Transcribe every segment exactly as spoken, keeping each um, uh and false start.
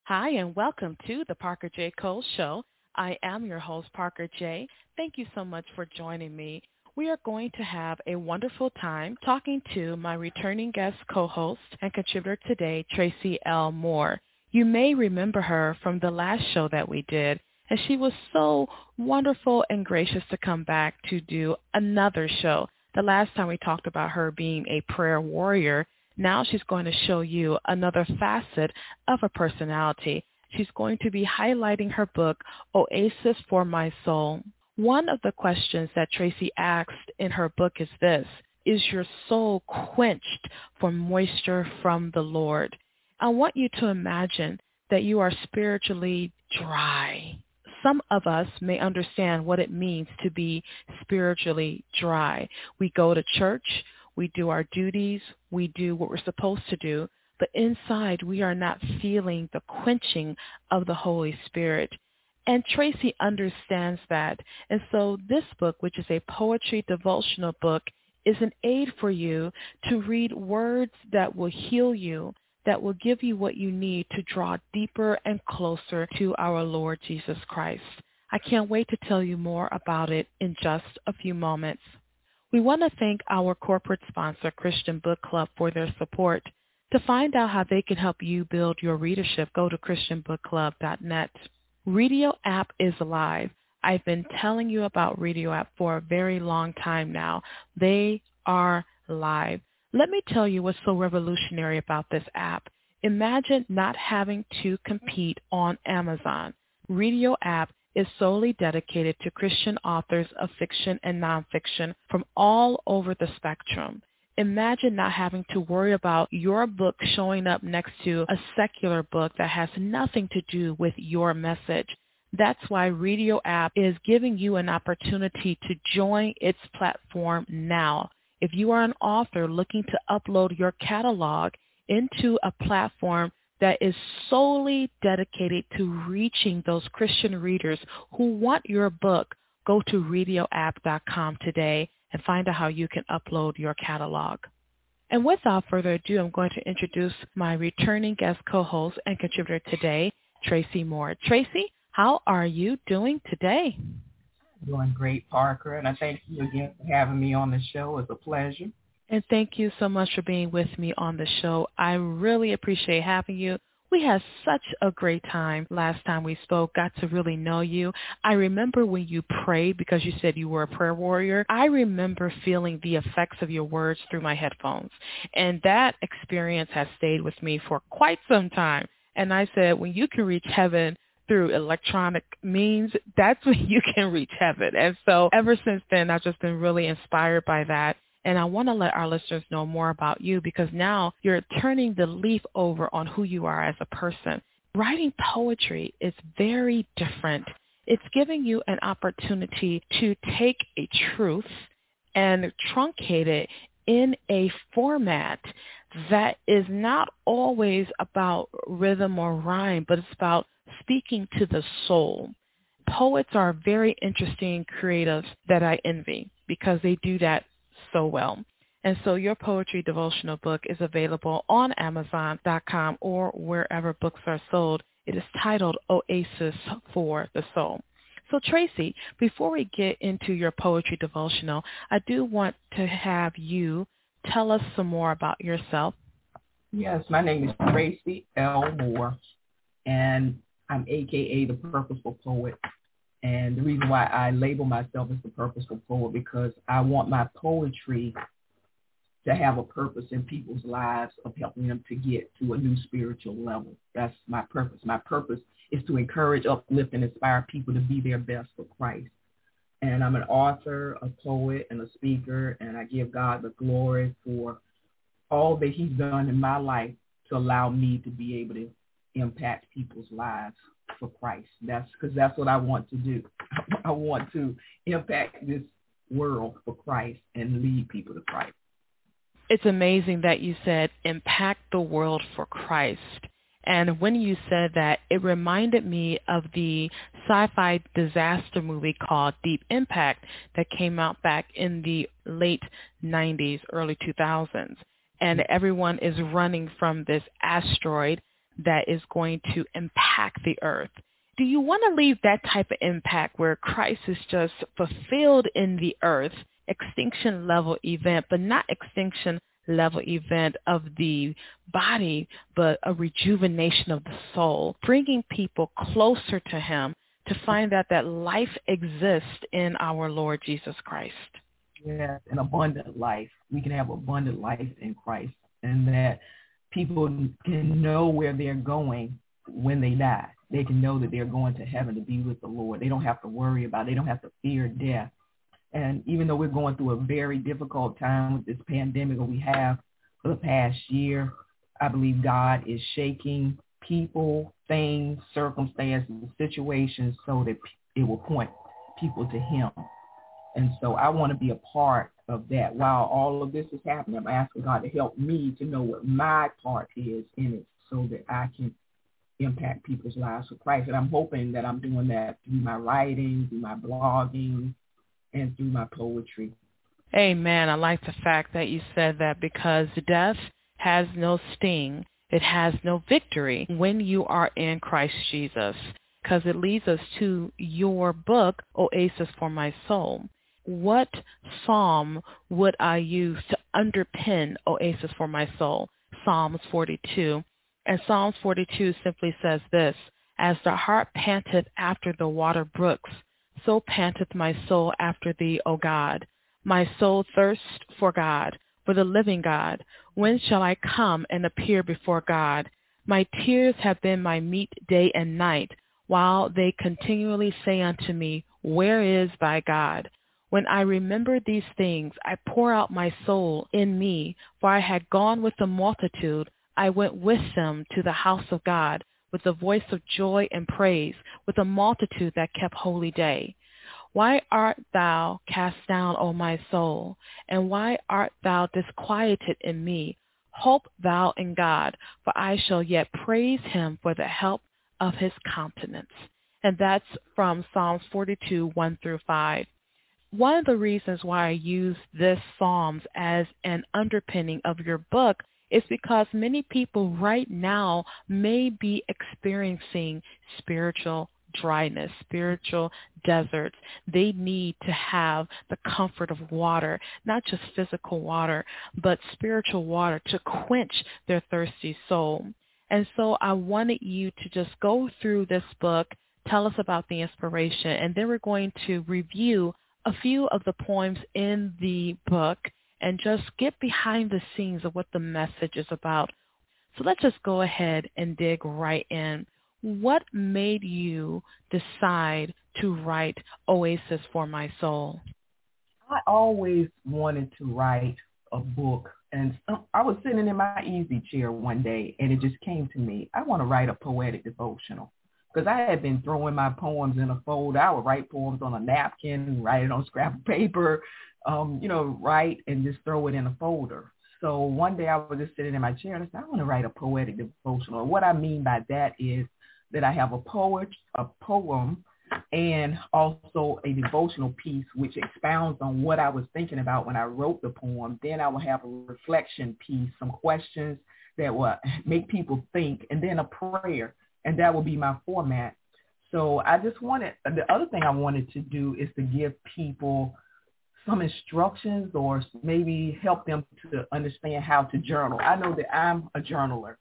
Hi, and welcome to the Parker J. Cole Show. I am your host, Parker J. Thank you so much for joining me. We are going to have a wonderful time talking to my returning guest co-host and contributor today, Tracy L. Moore. You may remember her from the last show that we did, and she was so wonderful and gracious to come back to do another show. The last time we talked about her being a prayer warrior. Now she's going to show you another facet of her personality. She's going to be highlighting her book, Oasis for My Soul. One of the questions that Tracy asked in her book is this: is your soul quenched for moisture from the Lord? I want you to imagine that you are spiritually dry. Some of us may understand what it means to be spiritually dry. We go to church. We do our duties. We do what we're supposed to do. But inside, we are not feeling the quenching of the Holy Spirit. And Tracy understands that. And so this book, which is a poetry devotional book, is an aid for you to read words that will heal you, that will give you what you need to draw deeper and closer to our Lord Jesus Christ. I can't wait to tell you more about it in just a few moments. We want to thank our corporate sponsor, Christian Book Club, for their support. To find out how they can help you build your readership, go to christian book club dot net. Radio App is live. I've been telling you about Radio App for a very long time now. They are live. Let me tell you what's so revolutionary about this app. Imagine not having to compete on Amazon. Radio App is solely dedicated to Christian authors of fiction and nonfiction from all over the spectrum. Imagine not having to worry about your book showing up next to a secular book that has nothing to do with your message. That's why Radio App is giving you an opportunity to join its platform now. If you are an author looking to upload your catalog into a platform that is solely dedicated to reaching those Christian readers who want your book, go to radio app dot com today and find out how you can upload your catalog. And without further ado, I'm going to introduce my returning guest co-host and contributor today, Tracy Moore. Tracy, how are you doing today? Doing great, Parker, and I thank you again for having me on the show. It's a pleasure. And thank you so much for being with me on the show. I really appreciate having you. We had such a great time last time we spoke, got to really know you. I remember when you prayed because you said you were a prayer warrior. I remember feeling the effects of your words through my headphones. And that experience has stayed with me for quite some time. And I said, when you can reach heaven through electronic means, that's when you can reach heaven. And so ever since then, I've just been really inspired by that. And I want to let our listeners know more about you because now you're turning the leaf over on who you are as a person. Writing poetry is very different. It's giving you an opportunity to take a truth and truncate it in a format that is not always about rhythm or rhyme, but it's about speaking to the soul. Poets are very interesting creatives that I envy because they do that so well. And so your poetry devotional book is available on amazon dot com or wherever books are sold. It is titled Oasis for the Soul. So Tracy, before we get into your poetry devotional, I do want to have you tell us some more about yourself. Yes, my name is Tracy L. Moore, and I'm A K A the Purposeful Poet. And the reason why I label myself as the Purposeful Poet, because I want my poetry to have a purpose in people's lives of helping them to get to a new spiritual level. That's my purpose. My purpose is to encourage, uplift, and inspire people to be their best for Christ. And I'm an author, a poet, and a speaker, and I give God the glory for all that he's done in my life to allow me to be able to impact people's lives for Christ. That's because that's what I want to do. I want to impact this world for Christ and lead people to Christ. It's amazing that you said impact the world for Christ. And when you said that, it reminded me of the sci-fi disaster movie called Deep Impact that came out back in the late nineties, early two thousands. And everyone is running from this asteroid that is going to impact the earth. Do you want to leave that type of impact where Christ is just fulfilled in the earth, extinction level event, but not extinction level event of the body, but a rejuvenation of the soul, bringing people closer to him to find out that life exists in our Lord Jesus Christ? Yes, an abundant life. We can have abundant life in Christ, and that people can know where they're going when they die. They can know that they're going to heaven to be with the Lord. They don't have to worry about it. They don't have to fear death. And even though we're going through a very difficult time with this pandemic that we have for the past year, I believe God is shaking people, things, circumstances, situations so that it will point people to him. And so I want to be a part of that. While all of this is happening, I'm asking God to help me to know what my part is in it so that I can impact people's lives with Christ. And I'm hoping that I'm doing that through my writing, through my blogging, and through my poetry. Amen. I like the fact that you said that, because death has no sting. It has no victory when you are in Christ Jesus, because it leads us to your book, Oasis for My Soul. What psalm would I use to underpin Oasis for My Soul? Psalms forty-two. And Psalms forty-two simply says this: as the heart panteth after the water brooks, so panteth my soul after thee, O God. My soul thirsts for God, for the living God. When shall I come and appear before God? My tears have been my meat day and night, while they continually say unto me, where is thy God? When I remember these things, I pour out my soul in me, for I had gone with the multitude. I went with them to the house of God, with a voice of joy and praise, with a multitude that kept holy day. Why art thou cast down, O my soul? And why art thou disquieted in me? Hope thou in God, for I shall yet praise him for the help of his countenance. And that's from Psalms forty-two, one through five. One of the reasons why I use this Psalms as an underpinning of your book is because many people right now may be experiencing spiritual dryness, spiritual deserts. They need to have the comfort of water, not just physical water, but spiritual water to quench their thirsty soul. And so I wanted you to just go through this book, tell us about the inspiration, and then we're going to review a few of the poems in the book and just get behind the scenes of what the message is about. So let's just go ahead and dig right in. What made you decide to write Oasis for My Soul? I always wanted to write a book, and I was sitting in my easy chair one day, and it just came to me. I want to write a poetic devotional, because I had been throwing my poems in a folder. I would write poems on a napkin, write it on scrap of paper, um, you know, write and just throw it in a folder. So one day I was just sitting in my chair and I said, I want to write a poetic devotional. What I mean by that is that I have a poet, a poem, and also a devotional piece which expounds on what I was thinking about when I wrote the poem. Then I will have a reflection piece, some questions that will make people think, and then a prayer, and that will be my format. So I just wanted, the other thing I wanted to do is to give people some instructions or maybe help them to understand how to journal. I know that I'm a journaler,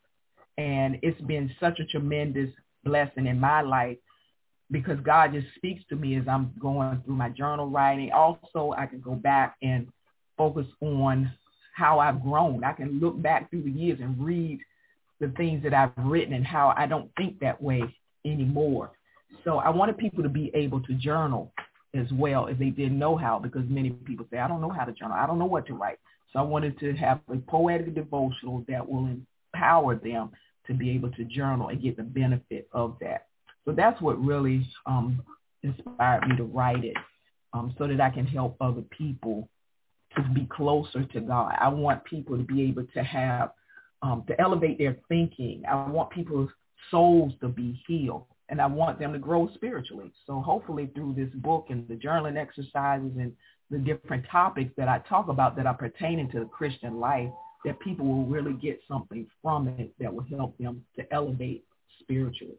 and it's been such a tremendous blessing in my life because God just speaks to me as I'm going through my journal writing. Also, I can go back and focus on how I've grown. I can look back through the years and read the things that I've written and how I don't think that way anymore. So I wanted people to be able to journal as well if they didn't know how, because many people say, I don't know how to journal. I don't know what to write. So I wanted to have a poetic devotional that will empower them to be able to journal and get the benefit of that. So that's what really um, inspired me to write it, um, so that I can help other people to be closer to God. I want people to be able to have, um, to elevate their thinking. I want people's souls to be healed, and I want them to grow spiritually. So hopefully through this book and the journaling exercises and the different topics that I talk about that are pertaining to the Christian life, that people will really get something from it that will help them to elevate spiritually.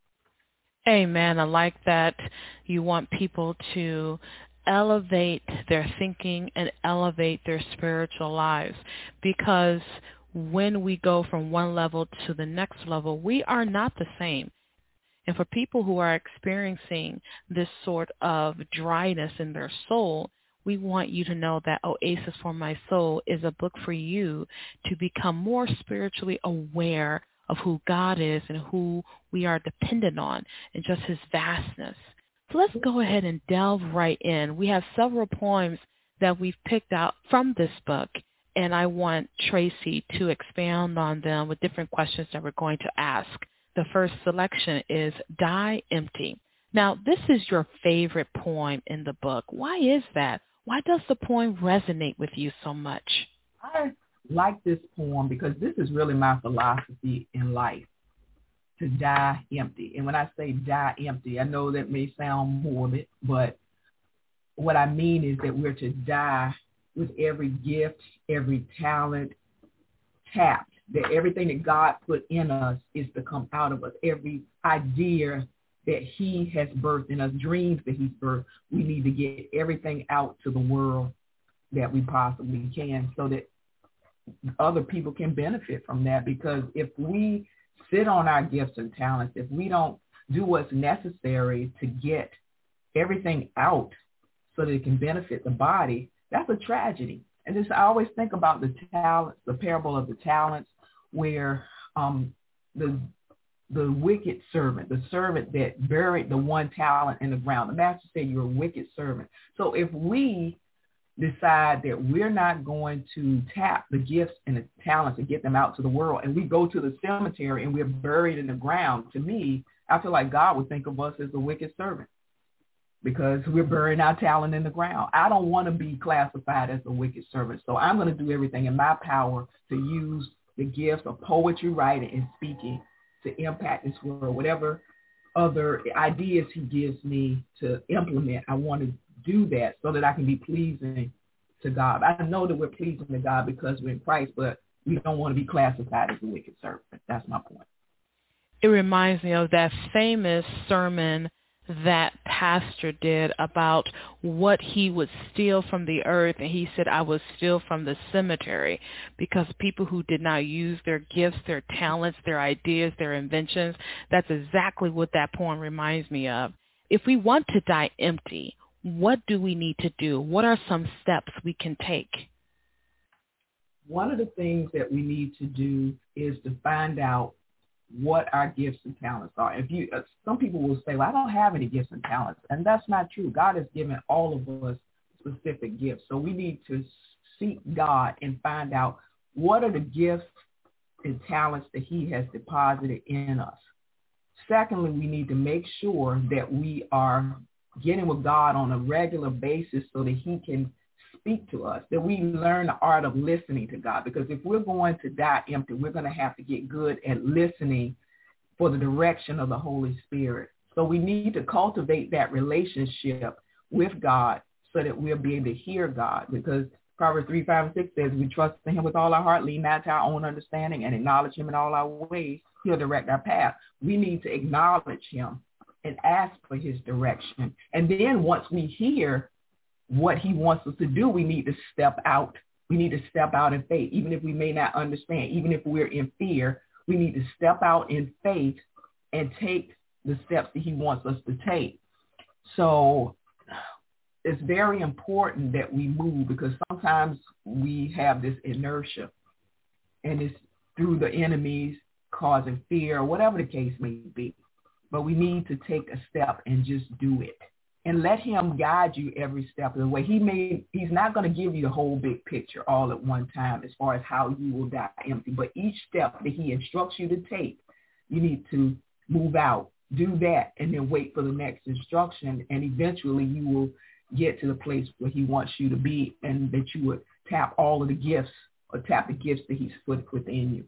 Amen. I like that you want people to elevate their thinking and elevate their spiritual lives, because when we go from one level to the next level, we are not the same. And for people who are experiencing this sort of dryness in their soul, we want you to know that Oasis for My Soul is a book for you to become more spiritually aware of who God is and who we are dependent on and just his vastness. So let's go ahead and delve right in. We have several poems that we've picked out from this book, and I want Tracy to expound on them with different questions that we're going to ask. The first selection is Die Empty. Now, this is your favorite poem in the book. Why is that? Why does the poem resonate with you so much? I like this poem because this is really my philosophy in life, to die empty. And when I say die empty, I know that may sound morbid, but what I mean is that we're to die with every gift, every talent tapped, that everything that God put in us is to come out of us. Every idea that he has birthed in us, dreams that he's birthed, we need to get everything out to the world that we possibly can so that other people can benefit from that. Because if we sit on our gifts and talents, if we don't do what's necessary to get everything out so that it can benefit the body, that's a tragedy. And this, I always think about the talents, the parable of the talents, where um, the the wicked servant, the servant that buried the one talent in the ground, the master said, you're a wicked servant. So if we decide that we're not going to tap the gifts and the talents and get them out to the world, and we go to the cemetery and we're buried in the ground, to me, I feel like God would think of us as a wicked servant because we're burying our talent in the ground. I don't want to be classified as a wicked servant, so I'm going to do everything in my power to use the gifts of poetry, writing, and speaking to impact this world. Whatever other ideas he gives me to implement, I want to do that so that I can be pleasing to God. I know that we're pleasing to God because we're in Christ, but we don't want to be classified as a wicked servant. That's my point. It reminds me of that famous sermon that pastor did about what he would steal from the earth, and he said, I would steal from the cemetery, because people who did not use their gifts, their talents, their ideas, their inventions, that's exactly what that poem reminds me of. If we want to die empty, what do we need to do? What are some steps we can take? One of the things that we need to do is to find out what our gifts and talents are. If you, uh, some people will say, well, I don't have any gifts and talents. And that's not true. God has given all of us specific gifts. So we need to seek God and find out what are the gifts and talents that he has deposited in us. Secondly, we need to make sure that we are getting with God on a regular basis so that he can speak to us, that we learn the art of listening to God. Because if we're going to die empty, we're going to have to get good at listening for the direction of the Holy Spirit. So we need to cultivate that relationship with God so that we'll be able to hear God. Because Proverbs three, five, and six says, we trust in him with all our heart, lean not to our own understanding, and acknowledge him in all our ways. He'll direct our path. We need to acknowledge him and ask for his direction. And then once we hear what he wants us to do, we need to step out. We need to step out in faith, even if we may not understand, even if we're in fear. We need to step out in faith and take the steps that he wants us to take. So it's very important that we move, because sometimes we have this inertia, and it's through the enemies causing fear, or whatever the case may be. But we need to take a step and just do it. And let him guide you every step of the way. He may, he's not going to give you the whole big picture all at one time as far as how you will die empty. But each step that he instructs you to take, you need to move out, do that, and then wait for the next instruction. And eventually you will get to the place where he wants you to be, and that you would tap all of the gifts, or tap the gifts that he's put within you.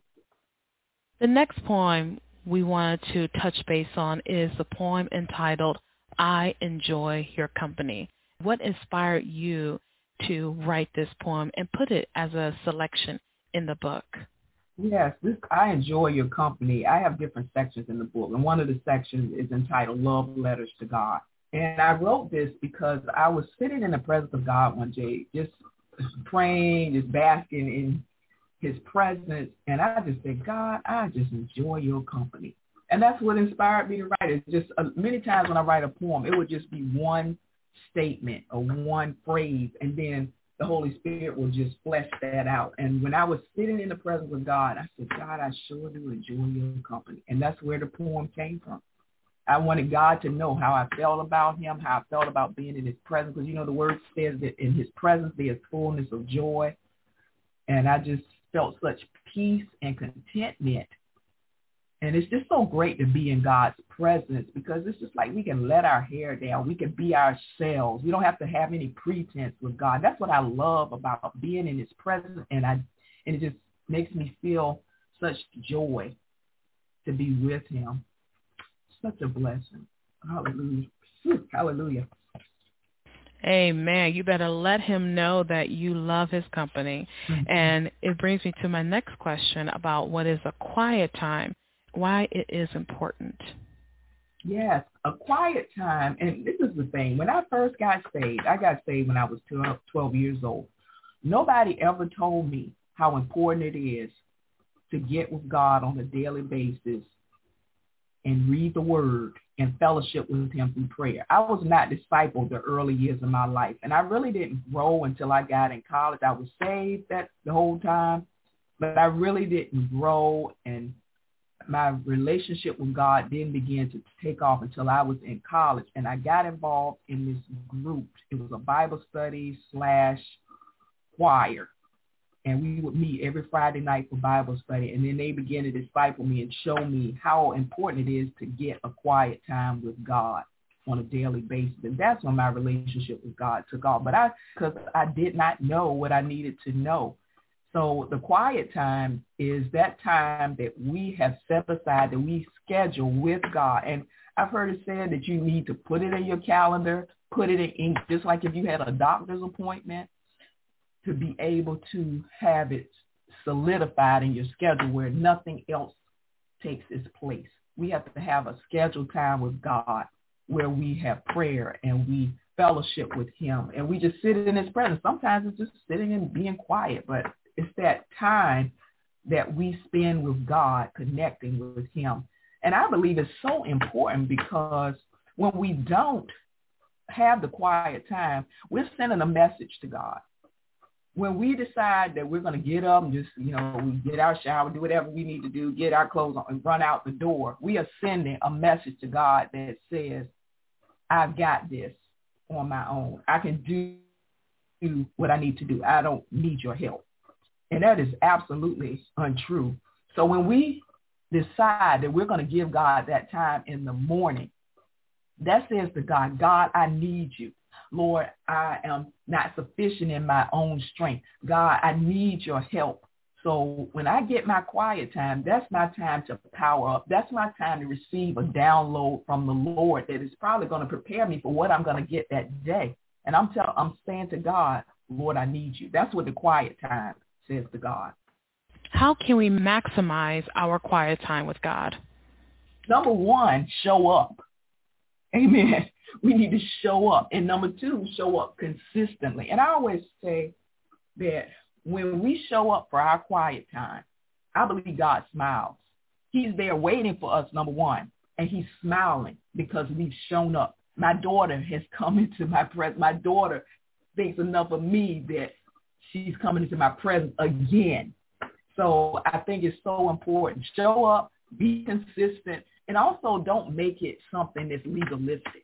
The next poem we wanted to touch base on is the poem entitled I Enjoy Your Company. What inspired you to write this poem and put it as a selection in the book? Yes, this, I enjoy your company. I have different sections in the book, and one of the sections is entitled Love Letters to God. And I wrote this because I was sitting in the presence of God one day, just praying, just basking in his presence, and I just said, God, I just enjoy your company. And that's what inspired me to write it. Just uh, many times when I write a poem, it would just be one statement or one phrase, and then the Holy Spirit will just flesh that out. And when I was sitting in the presence of God, I said, God, I sure do enjoy your company. And that's where the poem came from. I wanted God to know how I felt about him, how I felt about being in his presence, because, you know, the word says that in his presence there is fullness of joy. And I just felt such peace and contentment. And it's just so great to be in God's presence, because it's just like we can let our hair down. We can be ourselves. We don't have to have any pretense with God. That's what I love about being in his presence. And I, and it just makes me feel such joy to be with him. Such a blessing. Hallelujah. Hallelujah. Amen. You better let him know that you love his company. Mm-hmm. And it brings me to my next question about what is a quiet time, why it is important. Yes, a quiet time. And this is the thing. When I first got saved, I got saved when I was twelve years old. Nobody ever told me how important it is to get with God on a daily basis and read the word and fellowship with him through prayer. I was not discipled the early years of my life, and I really didn't grow until I got in college. I was saved that the whole time, but I really didn't grow, and my relationship with God didn't begin to take off until I was in college, and I got involved in this group. It was a Bible study slash choir. And we would meet every Friday night for Bible study. And then they began to disciple me and show me how important it is to get a quiet time with God on a daily basis. And that's when my relationship with God took off. But I, because I did not know what I needed to know. So the quiet time is that time that we have set aside, that we schedule with God. And I've heard it said that you need to put it in your calendar, put it in ink, just like if you had a doctor's appointment, to be able to have it solidified in your schedule where nothing else takes its place. We have to have a scheduled time with God where we have prayer and we fellowship with him and we just sit in his presence. Sometimes it's just sitting and being quiet, but it's that time that we spend with God connecting with him. And I believe it's so important, because when we don't have the quiet time, we're sending a message to God. When we decide that we're going to get up and just, you know, we get our shower, do whatever we need to do, get our clothes on and run out the door, we are sending a message to God that says, I've got this on my own. I can do what I need to do. I don't need your help. And that is absolutely untrue. So when we decide that we're going to give God that time in the morning, that says to God, God, I need you. Lord, I am not sufficient in my own strength. God, I need your help. So when I get my quiet time, that's my time to power up. That's my time to receive a download from the Lord that is probably going to prepare me for what I'm going to get that day. And I'm tell, I'm saying to God, Lord, I need you. That's what the quiet time says to God. How can we maximize our quiet time with God? Number one, show up. Amen. We need to show up. And number two, show up consistently. And I always say that when we show up for our quiet time, I believe God smiles. He's there waiting for us, number one, and he's smiling because we've shown up. My daughter has come into my presence. My daughter thinks enough of me that she's coming into my presence again. So I think it's so important. Show up, be consistent, and also don't make it something that's legalistic.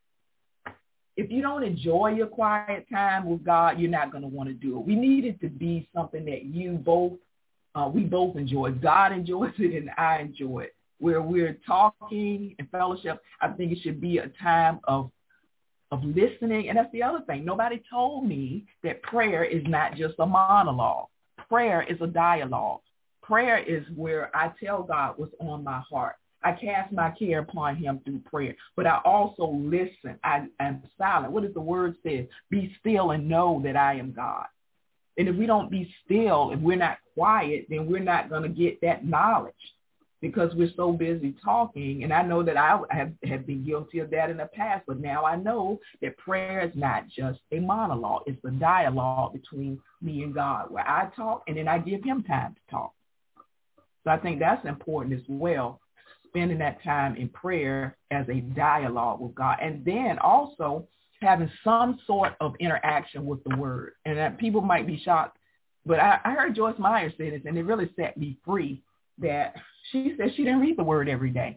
If you don't enjoy your quiet time with God, you're not going to want to do it. We need it to be something that you both, uh, we both enjoy. God enjoys it and I enjoy it. Where we're talking and fellowship, I think it should be a time of of listening. And that's the other thing. Nobody told me that prayer is not just a monologue. Prayer is a dialogue. Prayer is where I tell God what's on my heart. I cast my care upon him through prayer, but I also listen. I am silent. What does the word say? Be still and know that I am God. And if we don't be still, if we're not quiet, then we're not going to get that knowledge because we're so busy talking. And I know that I have, have been guilty of that in the past, but now I know that prayer is not just a monologue. It's a dialogue between me and God where I talk and then I give him time to talk. So I think that's important as well, spending that time in prayer as a dialogue with God. And then also having some sort of interaction with the word. And that people might be shocked, but I, I heard Joyce Meyer say this, and it really set me free, that she said she didn't read the word every day.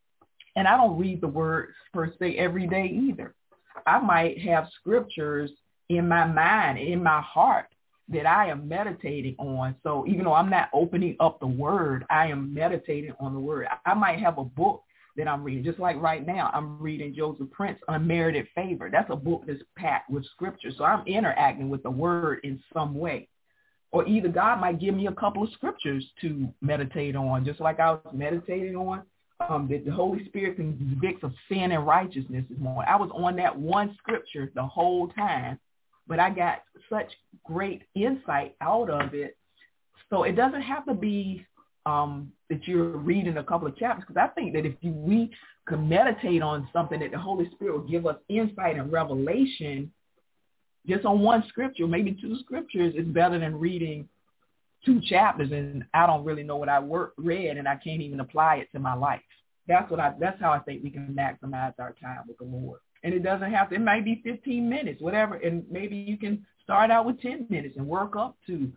And I don't read the word per se every day either. I might have scriptures in my mind, in my heart, that I am meditating on. So even though I'm not opening up the word, I am meditating on the word. I might have a book that I'm reading. Just like right now, I'm reading Joseph Prince, Unmerited Favor. That's a book that's packed with scripture. So I'm interacting with the word in some way. Or either God might give me a couple of scriptures to meditate on, just like I was meditating on um, that the Holy Spirit convicts of sin and righteousness this morning. I was on that one scripture the whole time, but I got such great insight out of it. So it doesn't have to be um, that you're reading a couple of chapters, because I think that if you, we could meditate on something, that the Holy Spirit will give us insight and revelation just on one scripture, maybe two scriptures, is better than reading two chapters and I don't really know what I work, read and I can't even apply it to my life. That's what I. That's how I think we can maximize our time with the Lord. And it doesn't have to, it might be fifteen minutes, whatever. And maybe you can start out with ten minutes and work up to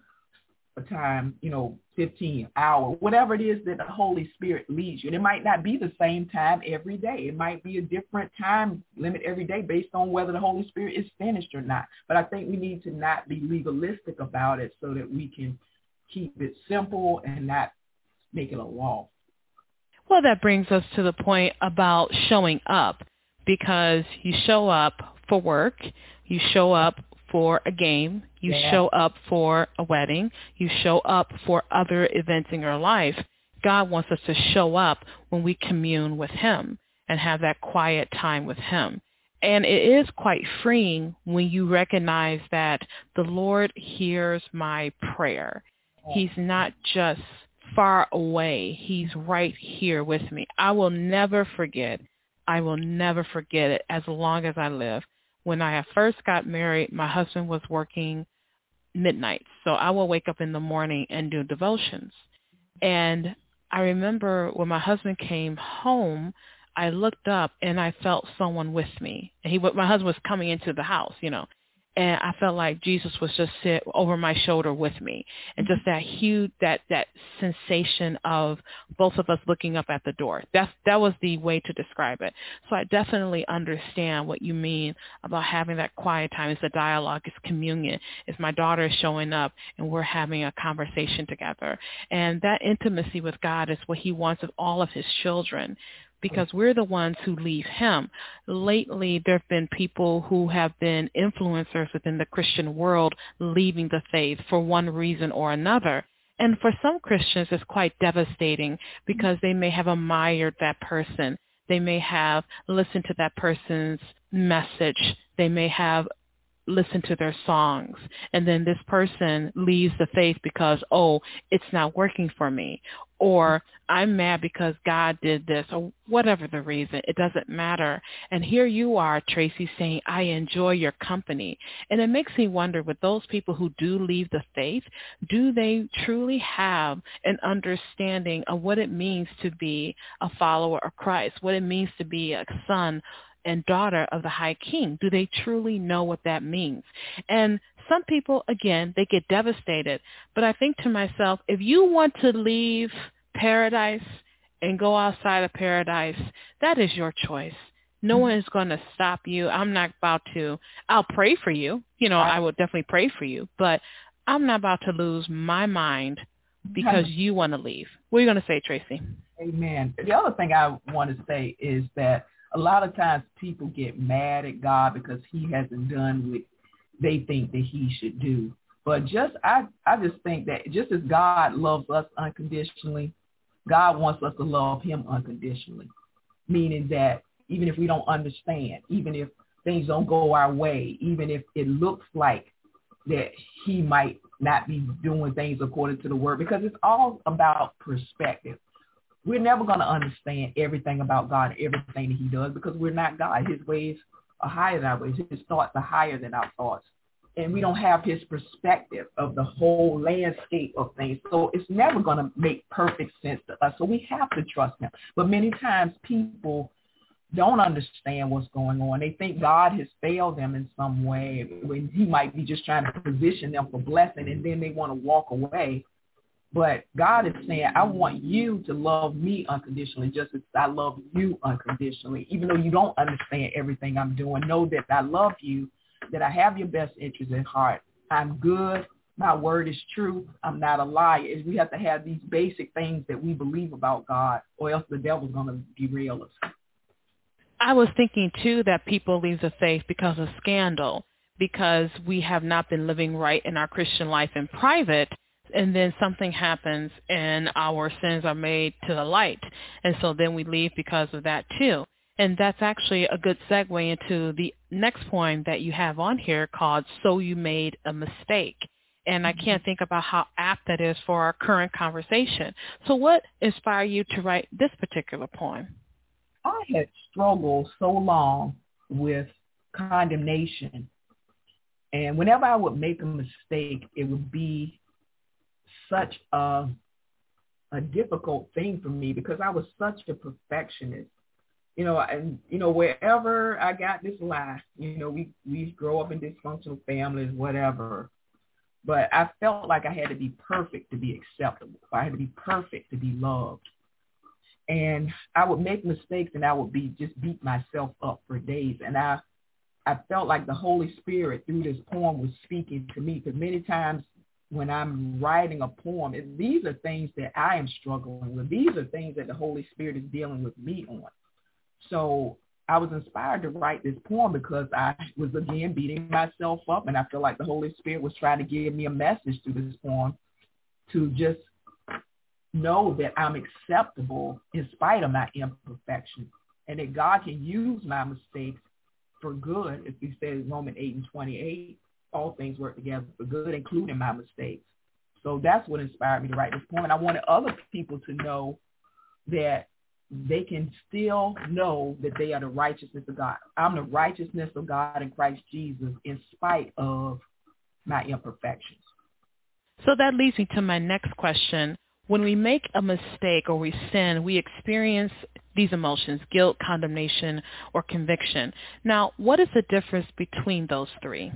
a time, you know, fifteen hour, whatever it is that the Holy Spirit leads you. And it might not be the same time every day. It might be a different time limit every day based on whether the Holy Spirit is finished or not. But I think we need to not be legalistic about it so that we can keep it simple and not make it a law. Well, that brings us to the point about showing up, because you show up for work, you show up for a game, you yeah. show up for a wedding, you show up for other events in your life. God wants us to show up when we commune with him and have that quiet time with him. And it is quite freeing when you recognize that the Lord hears my prayer. He's not just far away. He's right here with me. I will never forget. I will never forget it as long as I live. When I first got married, my husband was working midnight. So I will wake up in the morning and do devotions. And I remember when my husband came home, I looked up and I felt someone with me. And he, my husband was coming into the house, you know. And I felt like Jesus was just sit over my shoulder with me. And just that huge, that, that sensation of both of us looking up at the door. That's, that was the way to describe it. So I definitely understand what you mean about having that quiet time. It's a dialogue, it's communion. It's my daughter is showing up and we're having a conversation together. And that intimacy with God is what he wants of all of his children, because we're the ones who leave him. Lately, there have been people who have been influencers within the Christian world leaving the faith for one reason or another. And for some Christians, it's quite devastating because they may have admired that person. They may have listened to that person's message. They may have listened to their songs. And then this person leaves the faith because, oh, it's not working for me. Or I'm mad because God did this, or whatever the reason. It doesn't matter. And here you are, Tracy, saying, I enjoy your company. And it makes me wonder, with those people who do leave the faith, do they truly have an understanding of what it means to be a follower of Christ, what it means to be a son and daughter of the High King? Do they truly know what that means? And some people, again, they get devastated. But I think to myself, if you want to leave paradise and go outside of paradise, that is your choice. No mm-hmm. one is going to stop you. I'm not about to. I'll pray for you. You know, I will definitely pray for you. But I'm not about to lose my mind because you want to leave. What are you going to say, Tracy? Amen. The other thing I want to say is that a lot of times people get mad at God because he hasn't done what they think that he should do. But just I, I just think that just as God loves us unconditionally, God wants us to love him unconditionally, meaning that even if we don't understand, even if things don't go our way, even if it looks like that he might not be doing things according to the word, because it's all about perspective. We're never going to understand everything about God, everything that he does, because we're not God. His ways are higher than our ways. His thoughts are higher than our thoughts. And we don't have his perspective of the whole landscape of things. So it's never going to make perfect sense to us. So we have to trust him. But many times people don't understand what's going on. They think God has failed them in some way, when he might be just trying to position them for blessing, and then they want to walk away. But God is saying, I want you to love me unconditionally, just as I love you unconditionally. Even though you don't understand everything I'm doing, know that I love you, that I have your best interests at heart. I'm good. My word is true. I'm not a liar. We have to have these basic things that we believe about God, or else the devil's going to derail us. I was thinking, too, that people leave the faith because of scandal, because we have not been living right in our Christian life in private, and then something happens and our sins are made to the light. And so then we leave because of that, too. And that's actually a good segue into the next poem that you have on here called So You Made a Mistake. And I can't think about how apt that is for our current conversation. So what inspired you to write this particular poem? I had struggled so long with condemnation. And whenever I would make a mistake, it would be such a, a difficult thing for me, because I was such a perfectionist. You know, and, you know, wherever I got this lie, you know, we, we grow up in dysfunctional families, whatever. But I felt like I had to be perfect to be acceptable. I had to be perfect to be loved. And I would make mistakes, and I would be just beat myself up for days. And I I felt like the Holy Spirit through this poem was speaking to me, because many times when I'm writing a poem, it, these are things that I am struggling with. These are things that the Holy Spirit is dealing with me on. So I was inspired to write this poem because I was, again, beating myself up, and I feel like the Holy Spirit was trying to give me a message through this poem to just know that I'm acceptable in spite of my imperfections, and that God can use my mistakes for good. As he says in Romans eight and twenty-eight, all things work together for good, including my mistakes. So that's what inspired me to write this poem. And I wanted other people to know that they can still know that they are the righteousness of God. I'm the righteousness of God in Christ Jesus in spite of my imperfections. So that leads me to my next question. When we make a mistake or we sin, we experience these emotions, guilt, condemnation, or conviction. Now, what is the difference between those three?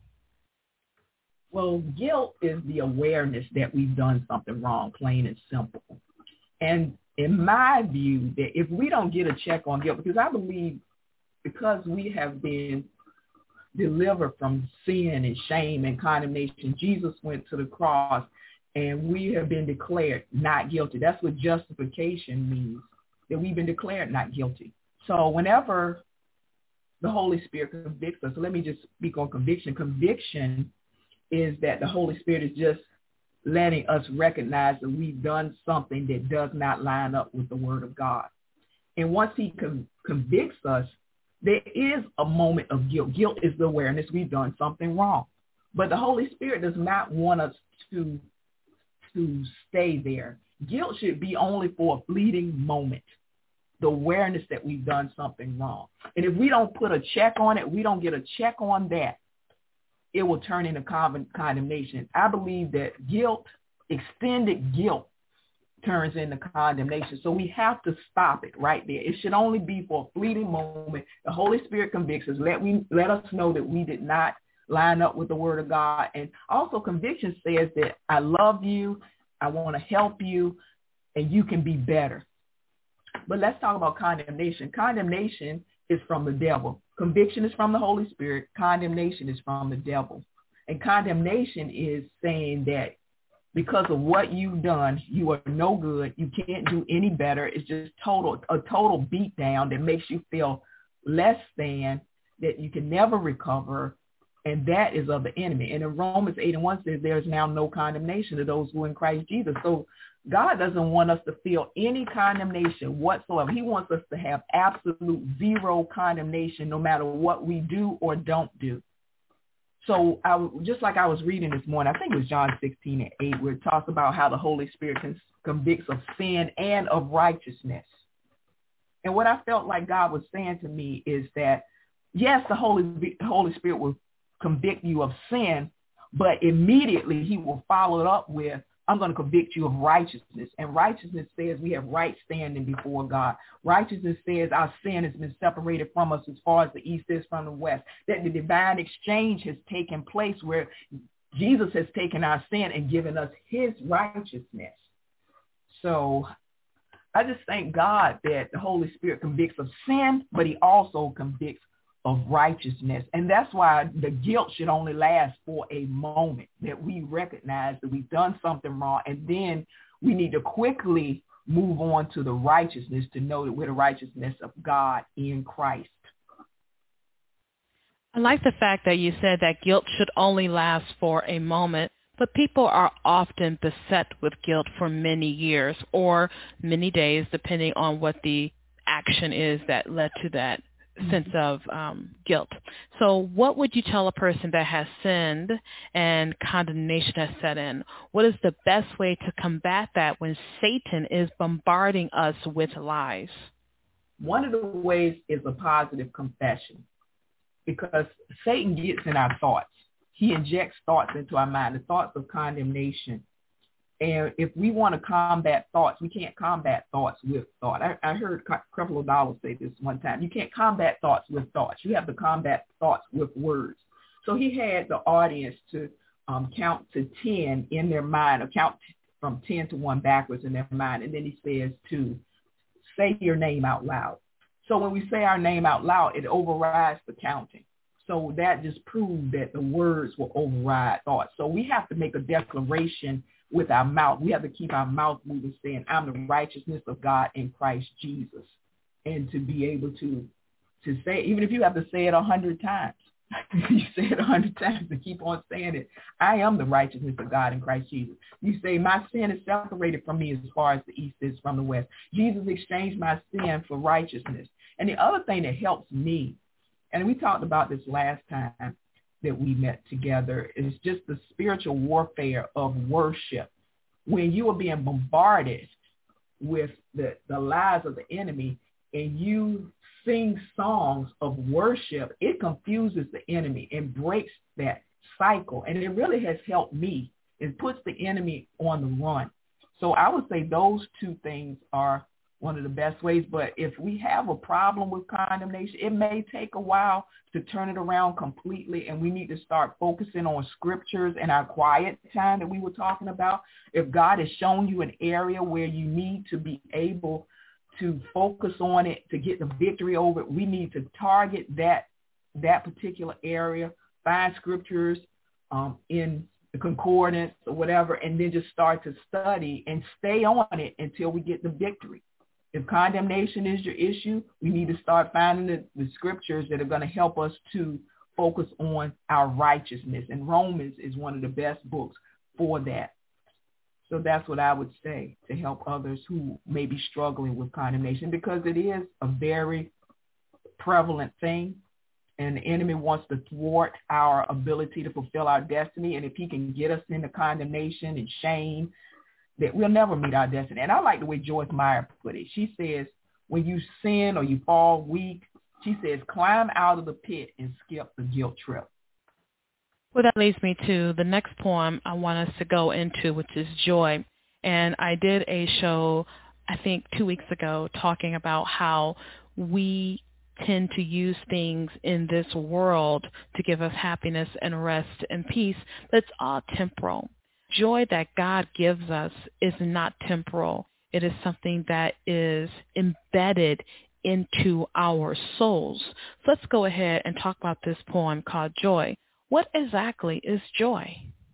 Well, guilt is the awareness that we've done something wrong, plain and simple. And in my view, that if we don't get a check on guilt, because I believe because we have been delivered from sin and shame and condemnation, Jesus went to the cross, and we have been declared not guilty. That's what justification means, that we've been declared not guilty. So whenever the Holy Spirit convicts us, so let me just speak on conviction. Conviction is that the Holy Spirit is just letting us recognize that we've done something that does not line up with the word of God. And once he con- convicts us, there is a moment of guilt. Guilt is the awareness we've done something wrong. But the Holy Spirit does not want us to to stay there. Guilt should be only for a fleeting moment, the awareness that we've done something wrong. And if we don't put a check on it, we don't get a check on that, it will turn into con- condemnation. I believe that guilt, extended guilt, turns into condemnation. So we have to stop it right there. It should only be for a fleeting moment. The Holy Spirit convicts us. Let we let us know that we did not line up with the word of God. And also conviction says that I love you, I want to help you, and you can be better. But let's talk about condemnation. Condemnation is from the devil. Conviction is from the Holy Spirit. Condemnation is from the devil. And condemnation is saying that because of what you've done, you are no good. You can't do any better. It's just total a total beat down that makes you feel less than, that you can never recover. And that is of the enemy. And in Romans eight and one says there is now no condemnation to those who are in Christ Jesus. So God doesn't want us to feel any condemnation whatsoever. He wants us to have absolute zero condemnation no matter what we do or don't do. So I, just like I was reading this morning, I think it was John sixteen and eight, where it talks about how the Holy Spirit con- convicts of sin and of righteousness. And what I felt like God was saying to me is that, yes, the Holy, Holy Spirit will convict you of sin, but immediately he will follow it up with, I'm going to convict you of righteousness. And righteousness says we have right standing before God. Righteousness says our sin has been separated from us as far as the east is from the west. That the divine exchange has taken place where Jesus has taken our sin and given us his righteousness. So I just thank God that the Holy Spirit convicts of sin, but he also convicts of righteousness. And that's why the guilt should only last for a moment, that we recognize that we've done something wrong, and then we need to quickly move on to the righteousness to know that we're the righteousness of God in Christ. I like the fact that you said that guilt should only last for a moment, but people are often beset with guilt for many years or many days, depending on what the action is that led to that sense of um, guilt. So what would you tell a person that has sinned and condemnation has set in? What is the best way to combat that when Satan is bombarding us with lies? One of the ways is a positive confession, because Satan gets in our thoughts. He injects thoughts into our mind, the thoughts of condemnation. And if we want to combat thoughts, we can't combat thoughts with thought. I, I heard Creflo Dollar say this one time. You can't combat thoughts with thoughts. You have to combat thoughts with words. So he had the audience to um, count to ten in their mind, or count from ten to one backwards in their mind. And then he says to say your name out loud. So when we say our name out loud, it overrides the counting. So that just proved that the words will override thoughts. So we have to make a declaration with our mouth. We have to keep our mouth moving, saying, I'm the righteousness of God in Christ Jesus. And to be able to, to say, even if you have to say it a hundred times, you say it a hundred times and keep on saying it. I am the righteousness of God in Christ Jesus. You say, my sin is separated from me as far as the east is from the west. Jesus exchanged my sin for righteousness. And the other thing that helps me, and we talked about this last time that we met together, is just the spiritual warfare of worship. When you are being bombarded with the, the lies of the enemy and you sing songs of worship, it confuses the enemy and breaks that cycle. And it really has helped me. It puts the enemy on the run. So I would say those two things are one of the best ways. But if we have a problem with condemnation, it may take a while to turn it around completely. And we need to start focusing on scriptures and our quiet time that we were talking about. If God has shown you an area where you need to be able to focus on it to get the victory over it, we need to target that that particular area, find scriptures um, in the concordance or whatever, and then just start to study and stay on it until we get the victory. If condemnation is your issue, we need to start finding the, the scriptures that are going to help us to focus on our righteousness. And Romans is one of the best books for that. So that's what I would say to help others who may be struggling with condemnation, because it is a very prevalent thing. And the enemy wants to thwart our ability to fulfill our destiny. And if he can get us into condemnation and shame, that we'll never meet our destiny. And I like the way Joyce Meyer put it. She says, when you sin or you fall weak, she says, climb out of the pit and skip the guilt trip. Well, that leads me to the next poem I want us to go into, which is Joy. And I did a show, I think, two weeks ago talking about how we tend to use things in this world to give us happiness and rest and peace, but it's all temporal. Joy that God gives us is not temporal. It is something that is embedded into our souls. So let's go ahead and talk about this poem called Joy. What exactly is joy?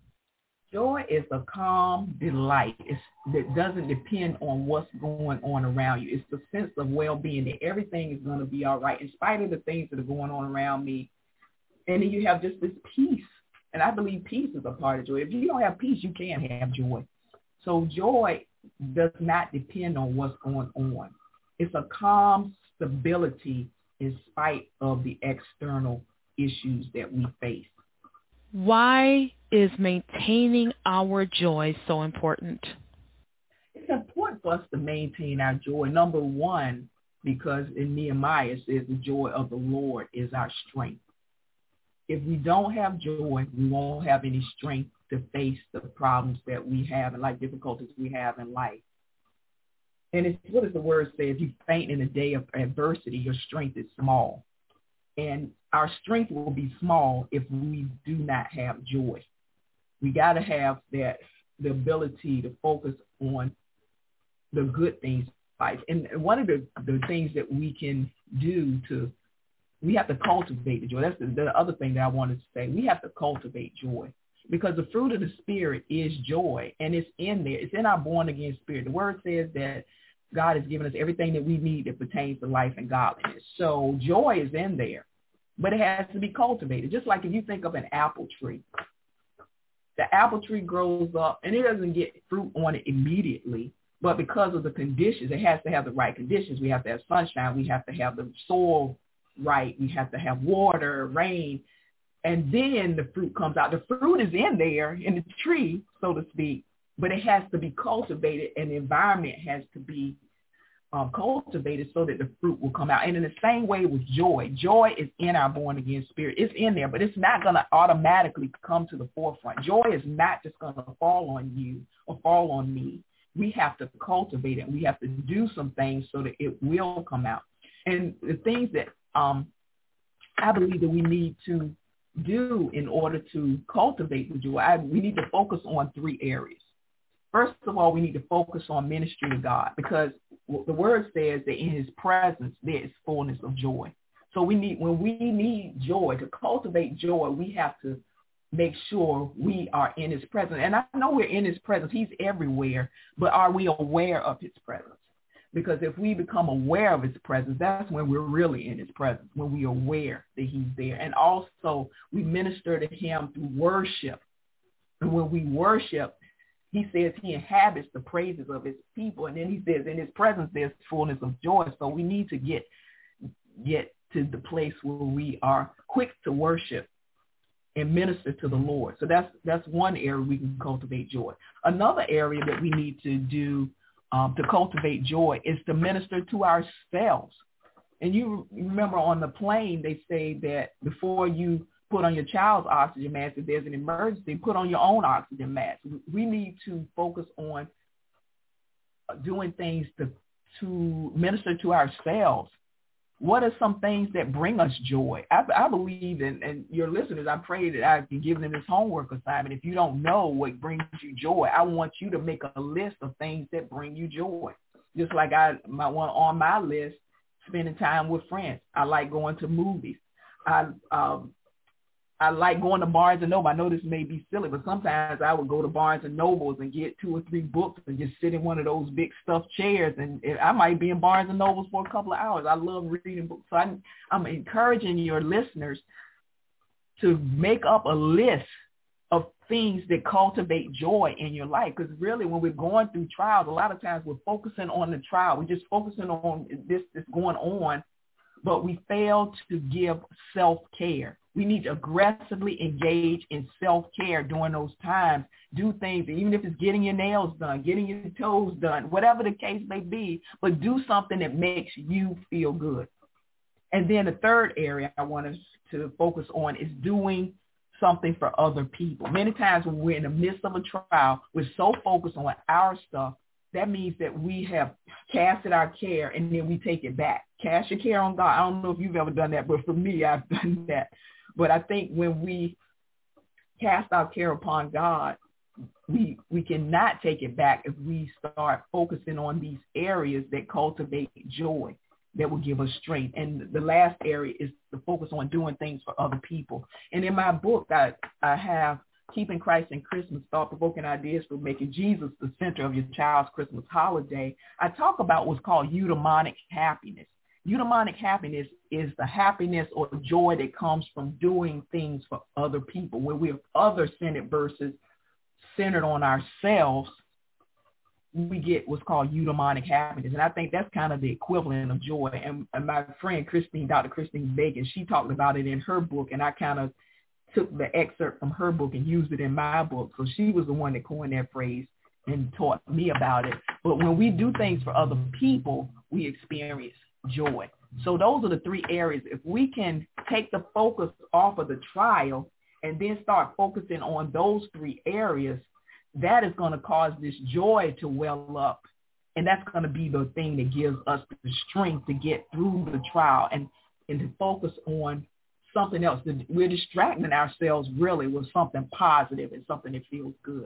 Joy is a calm delight. It's, that doesn't depend on what's going on around you. It's the sense of well-being, that everything is going to be all right in spite of the things that are going on around me. And then you have just this peace. And I believe peace is a part of joy. If you don't have peace, you can't have joy. So joy does not depend on what's going on. It's a calm stability in spite of the external issues that we face. Why is maintaining our joy so important? It's important for us to maintain our joy. Number one, because in Nehemiah it says the joy of the Lord is our strength. If we don't have joy, we won't have any strength to face the problems that we have and like difficulties we have in life. And it's what does the word say? If you faint in a day of adversity, your strength is small. And our strength will be small if we do not have joy. We got to have that, the ability to focus on the good things in life. And one of the, the things that we can do to, we have to cultivate the joy. That's the, the other thing that I wanted to say. We have to cultivate joy because the fruit of the Spirit is joy, and it's in there. It's in our born-again spirit. The word says that God has given us everything that we need that pertains to life and godliness. So joy is in there, but it has to be cultivated. Just like if you think of an apple tree. The apple tree grows up, and it doesn't get fruit on it immediately, but because of the conditions, it has to have the right conditions. We have to have sunshine. We have to have the soil right. We have to have water, rain, and then the fruit comes out. The fruit is in there in the tree, so to speak, but it has to be cultivated, and the environment has to be um, cultivated so that the fruit will come out. And in the same way with joy, joy is in our born-again spirit. It's in there, but it's not going to automatically come to the forefront. Joy is not just going to fall on you or fall on me. We have to cultivate it. We have to do some things so that it will come out. And the things that um, I believe that we need to do in order to cultivate the joy, I, we need to focus on three areas. First of all, we need to focus on ministry to God because the word says that in his presence, there is fullness of joy. So we need, when we need joy, to cultivate joy, we have to make sure we are in his presence. And I know we're in his presence. He's everywhere, but are we aware of his presence? Because if we become aware of his presence, that's when we're really in his presence, when we're aware that he's there. And also we minister to him through worship. And when we worship, he says he inhabits the praises of his people. And then he says in his presence, there's fullness of joy. So we need to get, get to the place where we are quick to worship and minister to the Lord. So that's, that's one area we can cultivate joy. Another area that we need to do um, to cultivate joy is to minister to ourselves. And you remember on the plane, they say that before you put on your child's oxygen mask, if there's an emergency, put on your own oxygen mask. We need to focus on doing things to, to minister to ourselves. What are some things that bring us joy? I, I believe, in, and your listeners, I pray that I can give them this homework assignment. If you don't know what brings you joy, I want you to make a list of things that bring you joy. Just like I, my one on my list, spending time with friends. I like going to movies. I um, I like going to Barnes and Noble. I know this may be silly, but sometimes I would go to Barnes and Nobles and get two or three books and just sit in one of those big stuffed chairs. And I might be in Barnes and Nobles for a couple of hours. I love reading books. So I'm, I'm encouraging your listeners to make up a list of things that cultivate joy in your life. Because really, when we're going through trials, a lot of times we're focusing on the trial. We're just focusing on this that's going on, but we fail to give self-care. We need to aggressively engage in self-care during those times. Do things, even if it's getting your nails done, getting your toes done, whatever the case may be, but do something that makes you feel good. And then the third area I want us to focus on is doing something for other people. Many times when we're in the midst of a trial, we're so focused on our stuff, that means that we have casted our care and then we take it back. Cast your care on God. I don't know if you've ever done that, but for me, I've done that. But I think when we cast our care upon God, we we cannot take it back if we start focusing on these areas that cultivate joy, that will give us strength. And the last area is to focus on doing things for other people. And in my book, I, I have Keeping Christ in Christmas, Thought-Provoking Ideas for Making Jesus the Center of Your Child's Christmas Holiday. I talk about what's called eudaimonic happiness. Eudaimonic happiness is the happiness or joy that comes from doing things for other people, where we're other-centered versus centered on ourselves. We get what's called eudaimonic happiness. And I think that's kind of the equivalent of joy. And, and my friend Christine, Doctor Christine Bacon, she talked about it in her book, and I kind of took the excerpt from her book and used it in my book. So she was the one that coined that phrase and taught me about it. But when we do things for other people, we experience joy. So those are the three areas. If we can take the focus off of the trial and then start focusing on those three areas, that is going to cause this joy to well up. And that's going to be the thing that gives us the strength to get through the trial and, and to focus on something else. We're distracting ourselves really with something positive and something that feels good.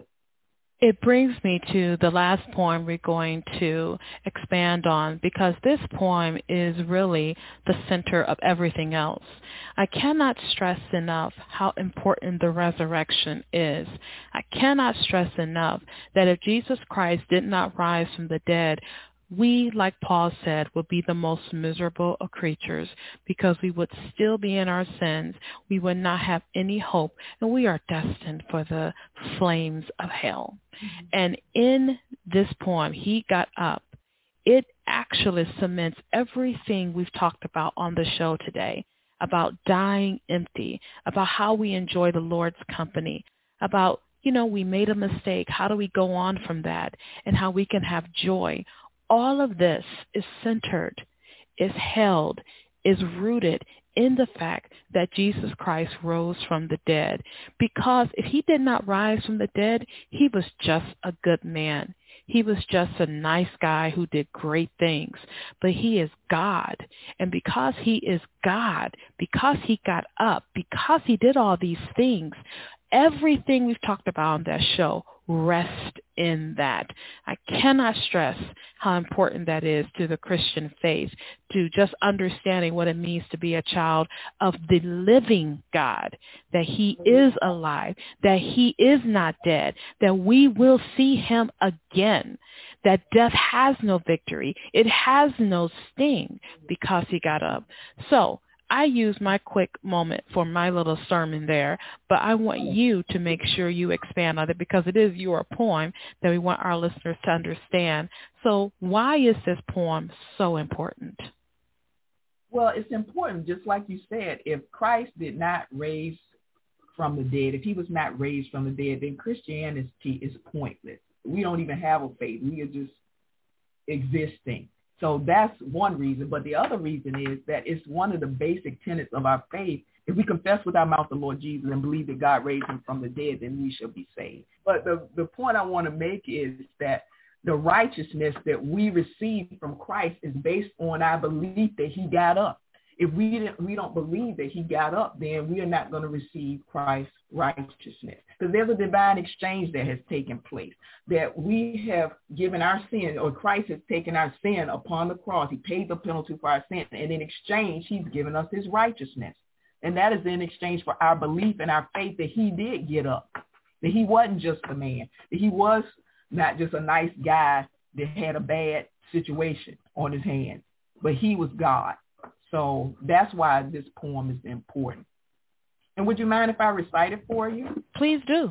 It brings me to the last poem we're going to expand on, because this poem is really the center of everything else. I cannot stress enough how important the resurrection is. I cannot stress enough that if Jesus Christ did not rise from the dead, we, like Paul said, would be the most miserable of creatures, because we would still be in our sins. We would not have any hope, and we are destined for the flames of hell. Mm-hmm. And in this poem, He Got Up, it actually cements everything we've talked about on the show today, about dying empty, about how we enjoy the Lord's company, about, you know, we made a mistake. How do we go on from that? And how we can have joy. All of this is centered, is held, is rooted in the fact that Jesus Christ rose from the dead. Because if He did not rise from the dead, He was just a good man. He was just a nice guy who did great things. But He is God. And because He is God, because He got up, because He did all these things, everything we've talked about on that show rest in that. I cannot stress how important that is to the Christian faith, to just understanding what it means to be a child of the living God, that He is alive, that He is not dead, that we will see Him again, that death has no victory. It has no sting because He got up. So I use my quick moment for my little sermon there, but I want you to make sure you expand on it, because it is your poem that we want our listeners to understand. So why is this poem so important? Well, it's important, just like you said. If Christ did not raise from the dead, if He was not raised from the dead, then Christianity is pointless. We don't even have a faith. We are just existing. So that's one reason. But the other reason is that it's one of the basic tenets of our faith. If we confess with our mouth the Lord Jesus and believe that God raised Him from the dead, then we shall be saved. But the, the point I want to make is that the righteousness that we receive from Christ is based on our belief that He got up. If we didn't, we don't believe that He got up, then we are not going to receive Christ's righteousness. Because there's a divine exchange that has taken place, that we have given our sin, or Christ has taken our sin upon the cross. He paid the penalty for our sin, and in exchange, He's given us His righteousness. And that is in exchange for our belief and our faith that He did get up, that He wasn't just a man, that He was not just a nice guy that had a bad situation on his hands, but He was God. So that's why this poem is important. And would you mind if I recite it for you? Please do.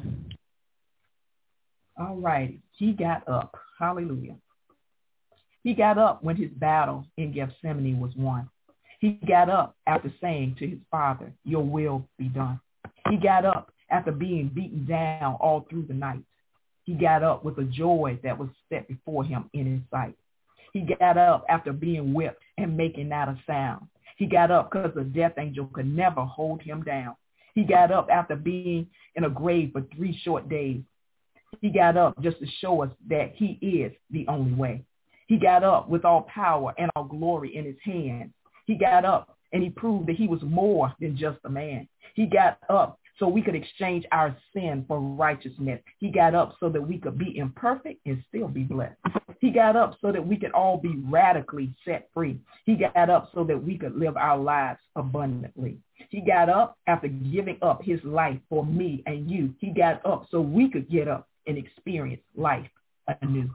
All right. He got up. Hallelujah. He got up when His battle in Gethsemane was won. He got up after saying to His Father, "Your will be done." He got up after being beaten down all through the night. He got up with a joy that was set before Him in His sight. He got up after being whipped and making not a sound. He got up because the death angel could never hold Him down. He got up after being in a grave for three short days. He got up just to show us that He is the only way. He got up with all power and all glory in His hands. He got up and He proved that He was more than just a man. He got up so we could exchange our sin for righteousness. He got up so that we could be imperfect and still be blessed. He got up so that we could all be radically set free. He got up so that we could live our lives abundantly. He got up after giving up His life for me and you. He got up so we could get up and experience life anew.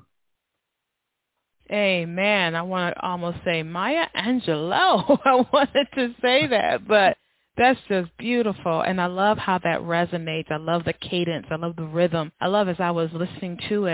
Amen. I want to almost say Maya Angelou. I wanted to say that, but that's just beautiful. And I love how that resonates. I love the cadence. I love the rhythm. I love, as I was listening to it,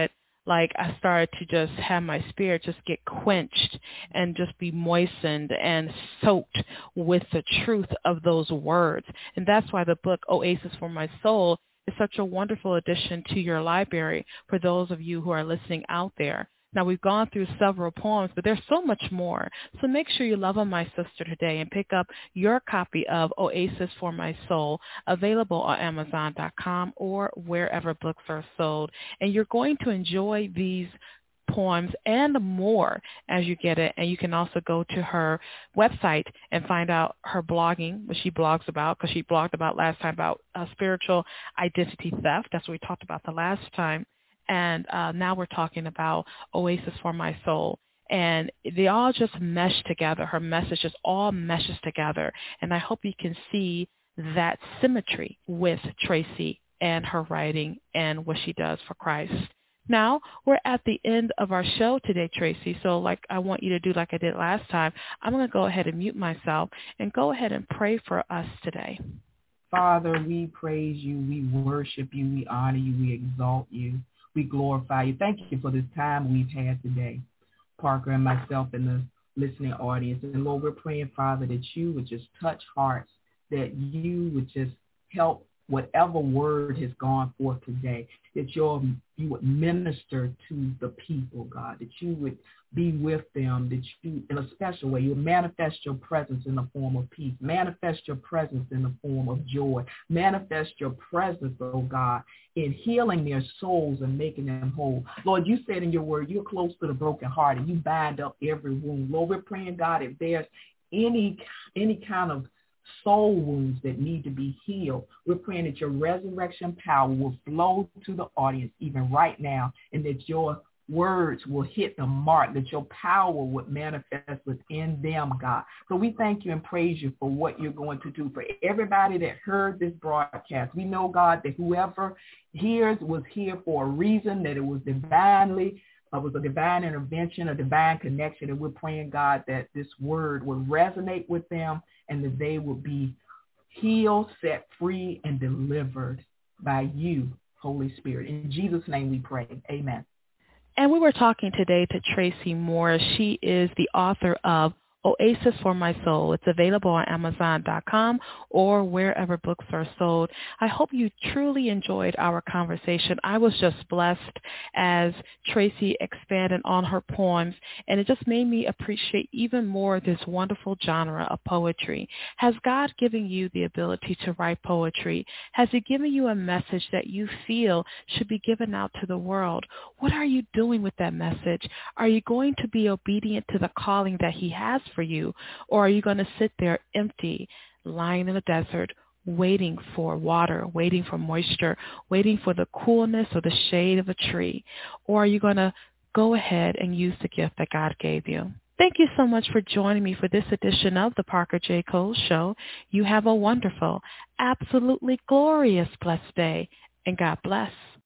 like I started to just have my spirit just get quenched and just be moistened and soaked with the truth of those words. And that's why the book Oasis for My Soul is such a wonderful addition to your library for those of you who are listening out there. Now, we've gone through several poems, but there's so much more. So make sure you love on my sister today and pick up your copy of Oasis for My Soul, available on Amazon dot com or wherever books are sold. And you're going to enjoy these poems and more as you get it. And you can also go to her website and find out her blogging, what she blogs about, because she blogged about last time about uh, spiritual identity theft. That's what we talked about the last time. And uh, now we're talking about Oasis for My Soul. And they all just mesh together. Her message just all meshes together. And I hope you can see that symmetry with Tracy and her writing and what she does for Christ. Now, we're at the end of our show today, Tracy. So like I want you to do like I did last time, I'm going to go ahead and mute myself and go ahead and pray for us today. Father, we praise you. We worship you. We honor you. We exalt you. We glorify you. Thank you for this time we've had today, Parker and myself and the listening audience. And Lord, we're praying, Father, that you would just touch hearts, that you would just help whatever word has gone forth today, that your, you would minister to the people, God, that you would be with them, that you, in a special way, you would manifest your presence in the form of peace, manifest your presence in the form of joy, manifest your presence, oh God, in healing their souls and making them whole. Lord, you said in your word, you're close to the broken heart and you bind up every wound. Lord, we're praying, God, if there's any any kind of soul wounds that need to be healed, we're praying that your resurrection power will flow to the audience even right now, and that your words will hit the mark, that your power would manifest within them, God. So we thank you and praise you for what you're going to do for everybody that heard this broadcast. We know, God, that whoever hears was here for a reason, that it was divinely It was a divine intervention, a divine connection, and we're praying, God, that this word will resonate with them and that they will be healed, set free, and delivered by you, Holy Spirit. In Jesus' name we pray. Amen. And we were talking today to Tracy Moore. She is the author of Oasis for My Soul. It's available on Amazon dot com or wherever books are sold. I hope you truly enjoyed our conversation. I was just blessed as Tracy expanded on her poems, and it just made me appreciate even more this wonderful genre of poetry. Has God given you the ability to write poetry? Has he given you a message that you feel should be given out to the world? What are you doing with that message? Are you going to be obedient to the calling that he has for you, or are you going to sit there empty, lying in the desert, waiting for water, waiting for moisture, waiting for the coolness or the shade of a tree? Or are you going to go ahead and use the gift that God gave you? Thank you so much for joining me for this edition of the Parker J. Cole Show. You have a wonderful, absolutely glorious, blessed day, and God bless.